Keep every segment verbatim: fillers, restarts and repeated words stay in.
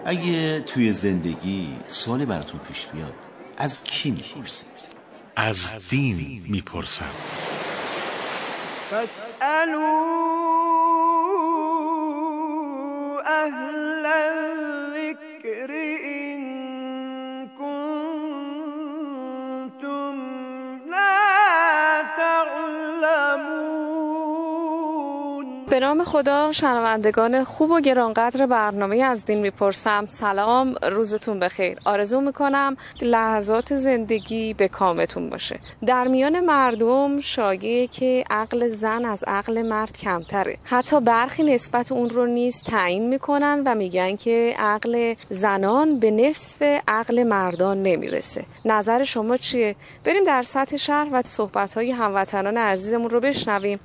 اگه توی زندگی سوالی براتون پیش بیاد از کی میپرسید؟ از دین میپرسم. فاسألوا اهل الذکر ان کنتم لا تعلمون. به نام خدا، شنوندگان خوب و گرانقدر برنامه از دین میپرسم، سلام، روزتون بخیر. آرزو میکنم لحظات زندگی به کامتون باشه. در میان مردم شایعه که عقل زن از عقل مرد کمتره. حتی برخی نسبت اون رو نیز تعیین میکنن و میگن که عقل زنان به نصف عقل مردان نمیرسه. نظر شما چیه؟ بریم در سطح شهر و صحبت‌های هموطنان عزیزمون رو بشنویم.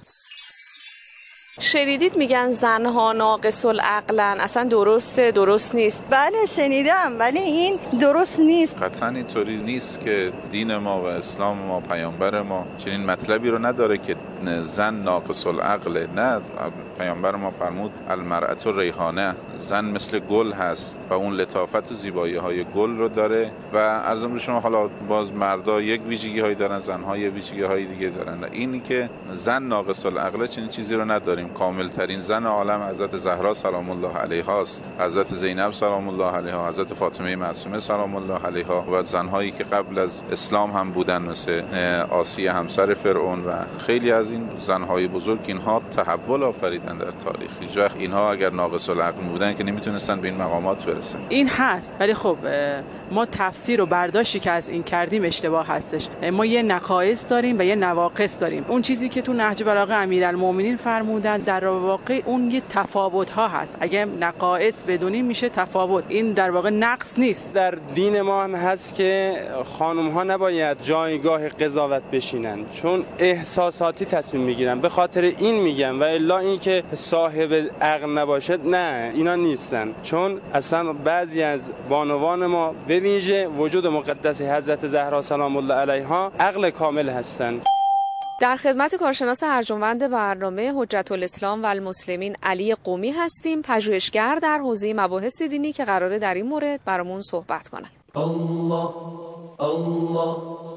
شنیدید میگن زنها ناقص العقلن، اصلا درسته درست نیست؟ بله شنیدم، ولی این درست نیست. قطعا اینطوری نیست که دین ما و اسلام ما، پیامبر ما چنین مطلبی رو نداره که زن ناقص العقل. نه، پیامبر ما فرمود المرأة ریحانه، زن مثل گل هست و اون لطافت و زیبایی های گل رو داره. و عرضم به شما حالا باز مردا یک ویژگی هایی دارن، زنها یک ویژگی های دیگه دارن. اینی که زن ناقص العقل چنین چیزی رو نداریم. کامل ترین زن عالم حضرت زهرا سلام الله علیها است، حضرت زینب سلام الله علیها، حضرت فاطمه معصومه سلام الله علیها و زنهایی که قبل از اسلام هم بودن مثل آسیه همسر فرعون و خیلی از این زنهای بزرگ. اینها تحول آفریدن در تاریخ. هیچ وقت اینها اگر ناقص العقل بودن که نمیتونستن به این مقامات برسن. این هست، ولی خب ما تفسیر و برداشتی که از این کردیم اشتباه هستش. ما یه نقایص داریم و یه نواقص داریم. اون چیزی که تو نهج بلاغه امیرالمومنین فرمودن در واقع اون یه تفاوت ها هست. اگه نقایص بدونیم میشه تفاوت. این در واقع نقص نیست. در دین ما هم هست که خانم ها نباید جایگاه قضاوت بشینن، چون احساساتی تصمیم میگیرن. به خاطر این میگم، و الا این که صاحب عقل نباشد، نه، اینا نیستن. چون اصلا بعضی از بانوان ما به ویژه وجود مقدس حضرت زهرا سلام الله علیها عقل کامل هستند. در خدمت کارشناس ارجمند برنامه حجت الاسلام و المسلمین علی قمی هستیم، پژوهشگر در حوزه مباحث دینی که قراره در این مورد برامون صحبت کنه. الله الله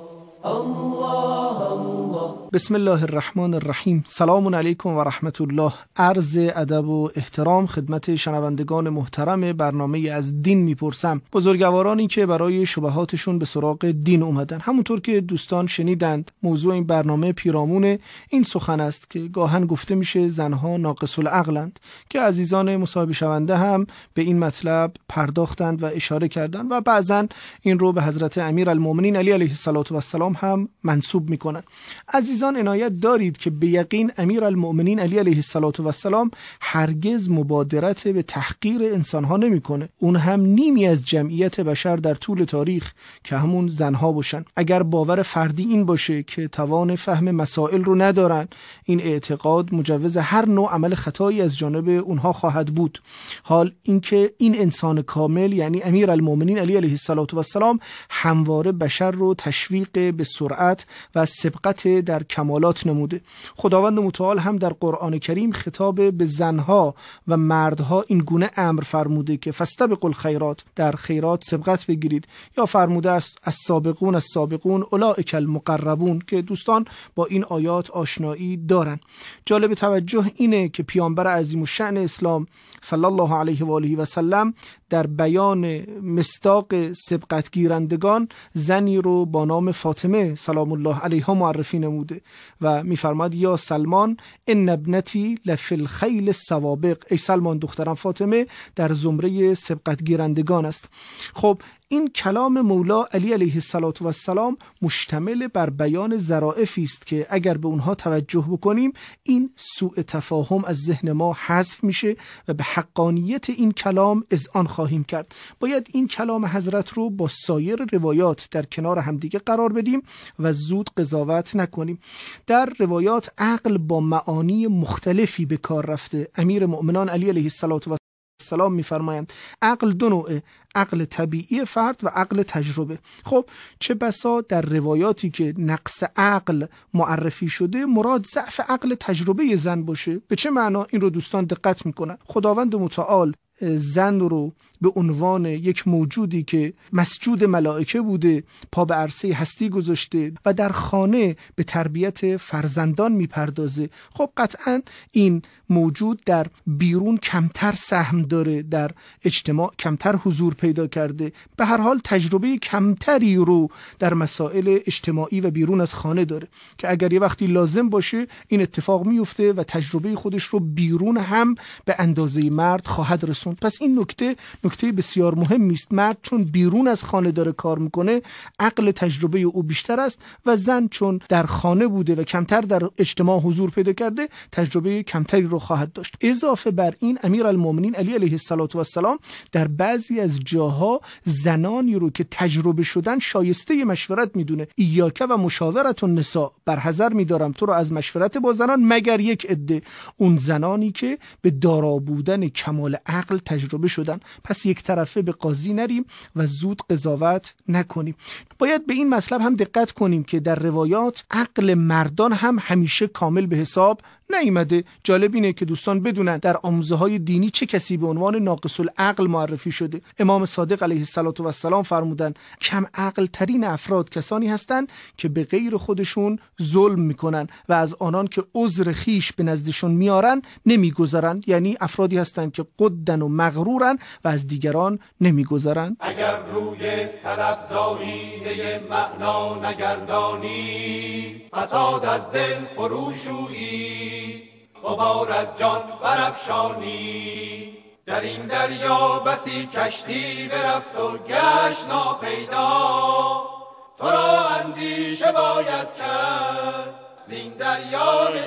الله الله. بسم الله الرحمن الرحیم. سلام علیکم و رحمت الله. عرض ادب و احترام خدمت شنوندگان محترم برنامه از دین میپرسم، بزرگوارانی که برای شبهاتشون به سراغ دین اومدن. همونطور که دوستان شنیدند، موضوع این برنامه پیرامون این سخن است که گاهن گفته میشه زنها ناقص العقلند، که عزیزان مصاحبه شونده هم به این مطلب پرداختند و اشاره کردند و بعضن این رو به حضرت امیرالمومنین علی علیه السلام هم منسوب میکنن. عزیزان عنایت دارید که به یقین امیرالمؤمنین علی علیه السلام هرگز مبادرت به تحقیر انسانها نمیکنه. اون هم نیمی از جمعیت بشر در طول تاریخ که همون زنها باشن. اگر باور فردی این باشه که توان فهم مسائل رو ندارن، این اعتقاد مجوز هر نوع عمل خطایی از جانب اونها خواهد بود. حال اینکه این انسان کامل یعنی امیرالمؤمنین علی علیه السلام همواره بشر رو تشویق به سرعت و سبقت در کمالات نموده. خداوند متعال هم در قرآن کریم خطاب به زنها و مردها این گونه امر فرموده که فاستبقوا الخیرات، در خیرات سبقت بگیرید، یا فرموده است السابقون السابقون اولئک المقربون، که دوستان با این آیات آشنایی دارن. جالب توجه اینه که پیامبر عظیم الشأن اسلام صلی الله علیه و آله و سلم در بیان مصداق سبقت گیرندگان زنی رو با نام فاطمه سلام الله علیها معرفی نموده و میفرماد یا سلمان ان ابنتی لفی الخیل السوابق، ای سلمان دخترم فاطمه در زمره سبقت گیرندگان است. خب این کلام مولا علی علیه السلام مشتمل بر بیان ظرافی است که اگر به اونها توجه بکنیم این سوء تفاهم از ذهن ما حذف میشه و به حقانیت این کلام اذعان خواهیم کرد. باید این کلام حضرت رو با سایر روایات در کنار همدیگه قرار بدیم و زود قضاوت نکنیم. در روایات عقل با معانی مختلفی به کار رفته. امیر مؤمنان علی علیه السلام میفرمایند عقل دو نوعه، عقل طبیعی فرد و عقل تجربه. خب چه بسا در روایاتی که نقص عقل معرفی شده مراد ضعف عقل تجربه زن باشه. به چه معنا؟ این رو دوستان دقت میکنن. خداوند متعال زن رو به عنوان یک موجودی که مسجود ملائکه بوده، پا به عرصه هستی گذاشته و در خانه به تربیت فرزندان میپردازه، خب قطعا این موجود در بیرون کمتر سهم داره، در اجتماع کمتر حضور پیدا کرده، به هر حال تجربه کمتری رو در مسائل اجتماعی و بیرون از خانه داره که اگر یه وقتی لازم باشه این اتفاق میفته و تجربه خودش رو بیرون هم به اندازه مرد خواهد رسوند. پس این نکته نکته بسیار مهمی است. مرد چون بیرون از خانه داره کار میکنه، عقل تجربه او بیشتر است و زن چون در خانه بوده و کمتر در اجتماع حضور پیدا کرده، تجربه کمتری رو خواهد داشت. اضافه بر این امیرالمومنین علی علیه السلام در بعضی از جاها زنانی رو که تجربه شدن شایسته مشورت میدونه. ایاک و مشاورت النساء، بر حذر میدارم تو رو از مشورت با زنان مگر یک عده، اون زنانی که به دارا بودن کمال عقل تجربه شدن. پس یک طرفه به قاضی نریم و زود قضاوت نکنیم. باید به این مطلب هم دقت کنیم که در روایات عقل مردان هم همیشه کامل به حساب نیامده. جالب اینه که دوستان بدونن در آموزه های دینی چه کسی به عنوان ناقص العقل معرفی شده. امام صادق علیه السلام فرمودن کم عقل ترین افراد کسانی هستند که به غیر خودشون ظلم میکنن و از آنان که عذر خیش به نزدشون میارن نمیگذرن، یعنی افرادی هستند که قدن و مغرورن و از دیگران نمیگذرن. اگر روی طلب زارینه معنا نگردانی، فساد از دل فروشویی، غبار از جان برافشانی. در این دریا بسی کشتی برفت و گشت ناپیدا، تو را اندیشه باید کرد زین دریای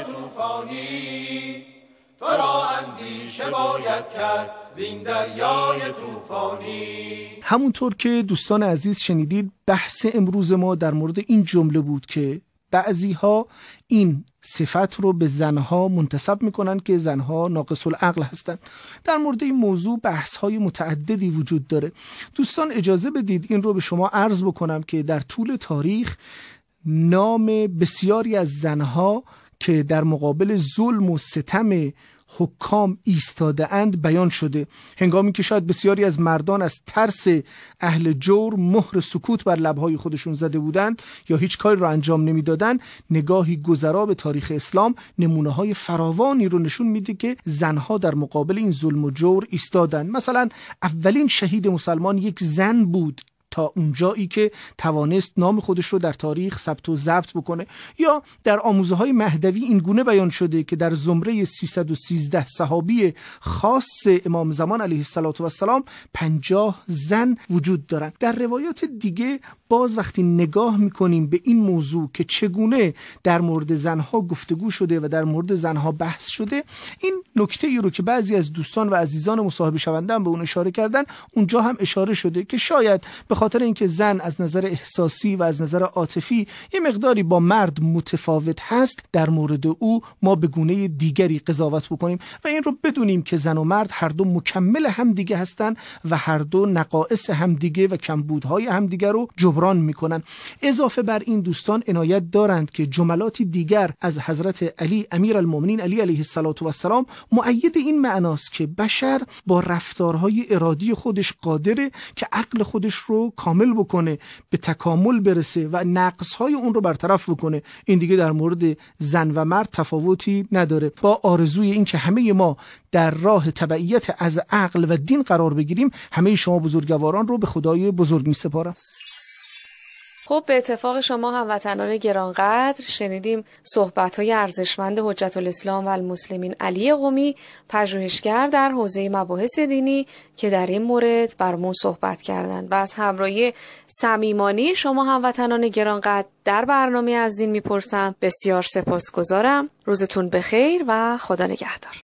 طوفانی، تو را اندیشه باید کرد زین دریای طوفانی. همونطور که دوستان عزیز شنیدید، بحث امروز ما در مورد این جمله بود که بعضی ها این صفت رو به زنها منتسب میکنن که زنها ناقص العقل هستند. در مورد این موضوع بحث های متعددی وجود داره. دوستان اجازه بدید این رو به شما عرض بکنم که در طول تاریخ نام بسیاری از زنها که در مقابل ظلم و ستم حکام ایستاده اند بیان شده، هنگامی که شاید بسیاری از مردان از ترس اهل جور مهر سکوت بر لبهای خودشون زده بودند یا هیچ کاری رو انجام نمیدادند. نگاهی گذرا به تاریخ اسلام نمونه های فراوانی رو نشون میده که زنها در مقابل این ظلم و جور ایستادند. مثلا اولین شهید مسلمان یک زن بود تا اونجایی که توانست نام خودش رو در تاریخ ثبت و ضبط بکنه. یا در آموزه های مهدوی این گونه بیان شده که در زمره سیصد و سیزده صحابی خاص امام زمان علیه السلام پنجاه زن وجود دارند. در روایات دیگه باز وقتی نگاه میکنیم به این موضوع که چگونه در مورد زنها گفتگو شده و در مورد زنها بحث شده، این نکته ای رو که بعضی از دوستان و عزیزان مصاحبه شونده به اون اشاره کردن، اونجا هم اشاره شده که شاید به خاطر اینکه زن از نظر احساسی و از نظر عاطفی یه مقداری با مرد متفاوت هست، در مورد او ما به گونه دیگری قضاوت بکنیم و این رو بدونیم که زن و مرد هر دو مکمل همدیگه هستن و هر دو نقائص همدیگه و کمبودهای همدیگه رو جبران میکنن. اضافه بر این دوستان عنایت دارند که جملاتی دیگر از حضرت علی امیرالمومنین علی علیه السلام مؤید این معناست که بشر با رفتارهای ارادی خودش قادره که عقل خودش رو کامل بکنه، به تکامل برسه و نقصهای اون رو برطرف بکنه. این دیگه در مورد زن و مرد تفاوتی نداره. با آرزوی این که همه ما در راه تبعیت از عقل و دین قرار بگیریم، همه شما بزرگواران رو به خدای بزرگ میسپارم. خب به اتفاق شما هموطنان گرانقدر شنیدیم صحبت‌های ارزشمند حجت الاسلام و المسلمین علی قمی، پژوهشگر در حوزه مباحث دینی که در این مورد برامون صحبت کردند. و از همراهی صمیمانه شما هموطنان گرانقدر در برنامه از دین میپرسم بسیار سپاسگزارم. روزتون بخیر و خدا نگهدار.